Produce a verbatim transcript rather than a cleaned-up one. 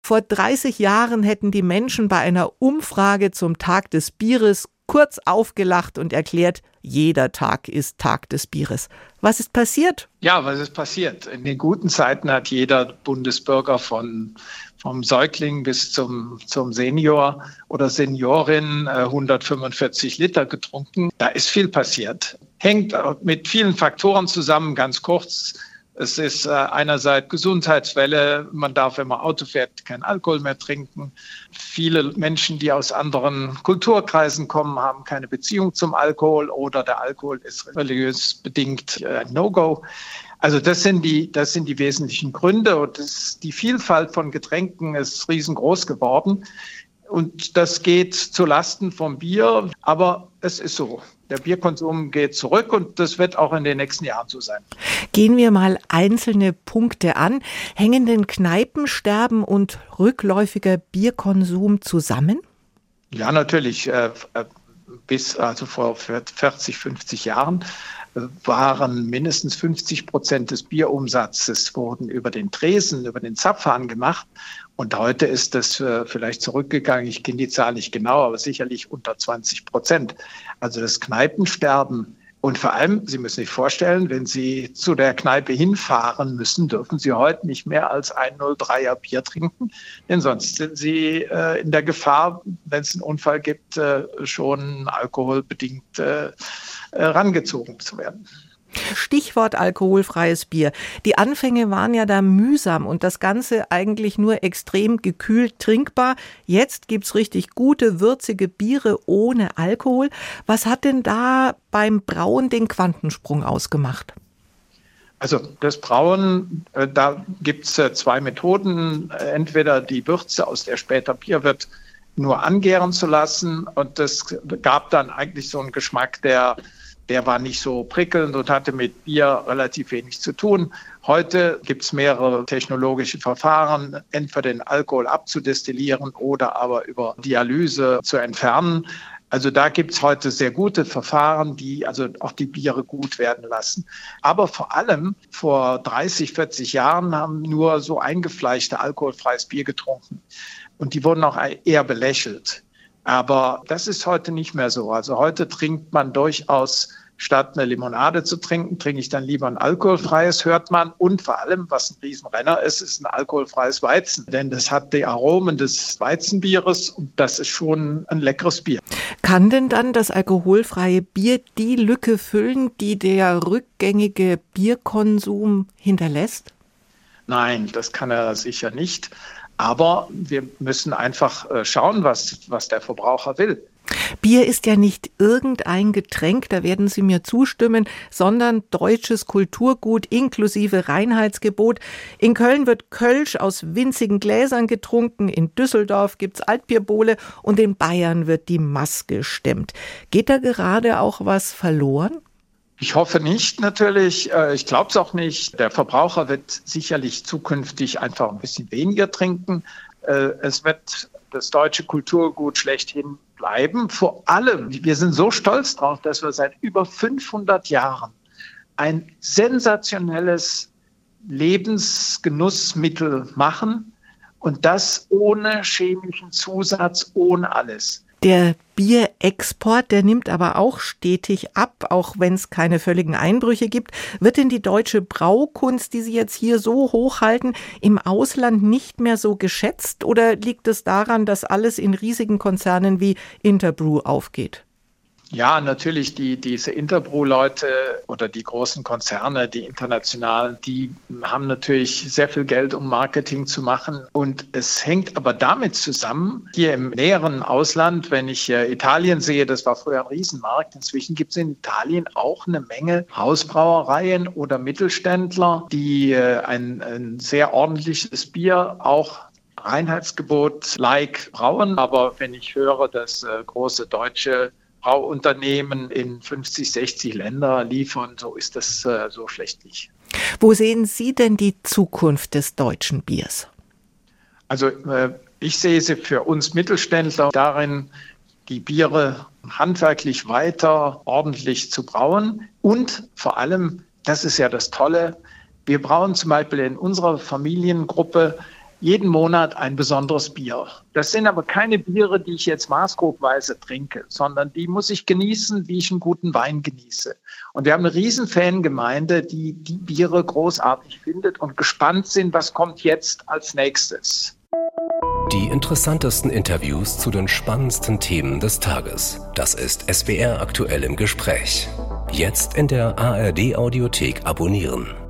Vor dreißig Jahren hätten die Menschen bei einer Umfrage zum Tag des Bieres kurz aufgelacht und erklärt, jeder Tag ist Tag des Bieres. Was ist passiert? Ja, was ist passiert? In den guten Zeiten hat jeder Bundesbürger von, vom Säugling bis zum, zum Senior oder Seniorin äh, hundertfünfundvierzig Liter getrunken. Da ist viel passiert. Hängt mit vielen Faktoren zusammen, ganz kurz. Es ist äh, einerseits Gesundheitswelle, man darf, wenn man Auto fährt, kein Alkohol mehr trinken. Viele Menschen, die aus anderen Kulturkreisen kommen, haben keine Beziehung zum Alkohol oder der Alkohol ist religiös bedingt äh, No-Go. Also das sind die, das sind die wesentlichen Gründe und das, die Vielfalt von Getränken ist riesengroß geworden. Und das geht zu Lasten vom Bier, aber es ist so. Der Bierkonsum geht zurück und das wird auch in den nächsten Jahren so sein. Gehen wir mal einzelne Punkte an. Hängen denn Kneipensterben und rückläufiger Bierkonsum zusammen? Ja, natürlich. Äh, bis also vor vierzig, fünfzig Jahren waren mindestens fünfzig Prozent des Bierumsatzes wurden über den Tresen, über den Zapfhahn gemacht. Und heute ist das äh, vielleicht zurückgegangen. Ich kenne die Zahl nicht genau, aber sicherlich unter zwanzig Prozent. Also das Kneipensterben. Und vor allem, Sie müssen sich vorstellen, wenn Sie zu der Kneipe hinfahren müssen, dürfen Sie heute nicht mehr als ein null drei er Bier trinken. Denn sonst sind Sie äh, in der Gefahr, wenn es einen Unfall gibt, äh, schon alkoholbedingt äh, rangezogen zu werden. Stichwort alkoholfreies Bier. Die Anfänge waren ja da mühsam und das Ganze eigentlich nur extrem gekühlt trinkbar. Jetzt gibt's richtig gute, würzige Biere ohne Alkohol. Was hat denn da beim Brauen den Quantensprung ausgemacht? Also das Brauen, äh, da gibt's äh, zwei Methoden. Entweder die Würze, aus der später Bier wird, nur angären zu lassen. Und das gab dann eigentlich so einen Geschmack, der Der war nicht so prickelnd und hatte mit Bier relativ wenig zu tun. Heute gibt es mehrere technologische Verfahren, entweder den Alkohol abzudestillieren oder aber über Dialyse zu entfernen. Also da gibt es heute sehr gute Verfahren, die also auch die Biere gut werden lassen. Aber vor allem vor dreißig, vierzig Jahren haben nur so eingefleischte alkoholfreies Bier getrunken. Und die wurden auch eher belächelt. Aber das ist heute nicht mehr so. Also heute trinkt man durchaus, statt eine Limonade zu trinken, trinke ich dann lieber ein alkoholfreies, hört man. Und vor allem, was ein Riesenrenner ist, ist ein alkoholfreies Weizen. Denn das hat die Aromen des Weizenbieres und das ist schon ein leckeres Bier. Kann denn dann das alkoholfreie Bier die Lücke füllen, die der rückgängige Bierkonsum hinterlässt? Nein, das kann er sicher nicht. Aber wir müssen einfach schauen, was, was der Verbraucher will. Bier ist ja nicht irgendein Getränk, da werden Sie mir zustimmen, sondern deutsches Kulturgut inklusive Reinheitsgebot. In Köln wird Kölsch aus winzigen Gläsern getrunken, in Düsseldorf gibt's Altbierbowle und in Bayern wird die Maß gestemmt. Geht da gerade auch was verloren? Ich hoffe nicht, natürlich. Ich glaube es auch nicht. Der Verbraucher wird sicherlich zukünftig einfach ein bisschen weniger trinken. Es wird das deutsche Kulturgut schlechthin bleiben. Vor allem, wir sind so stolz drauf, dass wir seit über fünfhundert Jahren ein sensationelles Lebensgenussmittel machen und das ohne chemischen Zusatz, ohne alles. Der Bierexport, der nimmt aber auch stetig ab, auch wenn es keine völligen Einbrüche gibt. Wird denn die deutsche Braukunst, die Sie jetzt hier so hochhalten, im Ausland nicht mehr so geschätzt? Oder liegt es daran, dass alles in riesigen Konzernen wie Interbrew aufgeht? Ja, natürlich, die, diese Interbrew-Leute oder die großen Konzerne, die internationalen, die haben natürlich sehr viel Geld, um Marketing zu machen. Und es hängt aber damit zusammen, hier im näheren Ausland, wenn ich äh, Italien sehe, das war früher ein Riesenmarkt, inzwischen gibt es in Italien auch eine Menge Hausbrauereien oder Mittelständler, die äh, ein, ein sehr ordentliches Bier auch Reinheitsgebot-like brauen. Aber wenn ich höre, dass äh, große deutsche Brauunternehmen in fünfzig, sechzig Länder liefern, so ist das äh, so schlecht nicht. Wo sehen Sie denn die Zukunft des deutschen Biers? Also äh, ich sehe sie für uns Mittelständler darin, die Biere handwerklich weiter ordentlich zu brauen und vor allem, das ist ja das Tolle, wir brauen zum Beispiel in unserer Familiengruppe jeden Monat ein besonderes Bier. Das sind aber keine Biere, die ich jetzt maßgrobweise trinke, sondern die muss ich genießen, wie ich einen guten Wein genieße. Und wir haben eine riesen Fangemeinde, die die Biere großartig findet und gespannt sind, was kommt jetzt als nächstes. Die interessantesten Interviews zu den spannendsten Themen des Tages. Das ist S W R aktuell im Gespräch. Jetzt in der A R D Audiothek abonnieren.